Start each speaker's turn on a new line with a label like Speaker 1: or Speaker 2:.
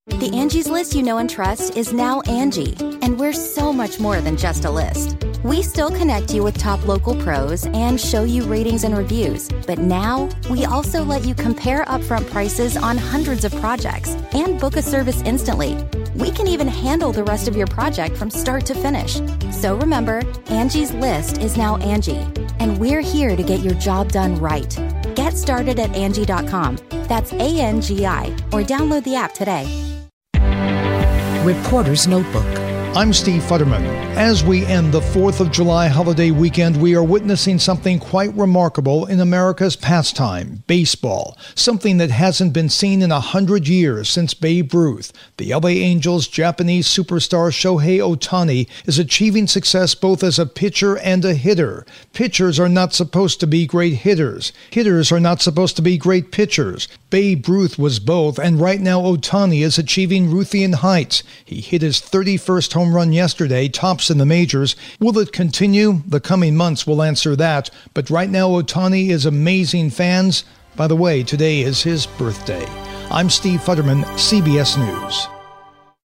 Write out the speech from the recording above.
Speaker 1: The Angie's List you know and trust is now Angie, and we're so much more than just a list. We still connect you with top local pros and show you ratings and reviews, but now we also let you compare upfront prices on hundreds of projects and book a service instantly. We can even handle the rest of your project from start to finish. So remember, Angie's List is now Angie, and we're here to get your job done right. Get started at Angie.com. That's ANGI, or download the app today.
Speaker 2: Reporter's Notebook.
Speaker 3: I'm Steve Futterman. As we end the 4th of July holiday weekend, we are witnessing something quite remarkable in America's pastime, baseball. Something that hasn't been seen in 100 years since Babe Ruth. The LA Angels' Japanese superstar Shohei Ohtani is achieving success both as a pitcher and a hitter. Pitchers are not supposed to be great hitters. Hitters are not supposed to be great pitchers. Babe Ruth was both, and right now Ohtani is achieving Ruthian heights. He hit his 31st home run yesterday, tops in the majors. Will it continue? The coming months will answer that. But right now Ohtani is amazing fans. By the way, today is his birthday. I'm Steve Futterman, CBS News.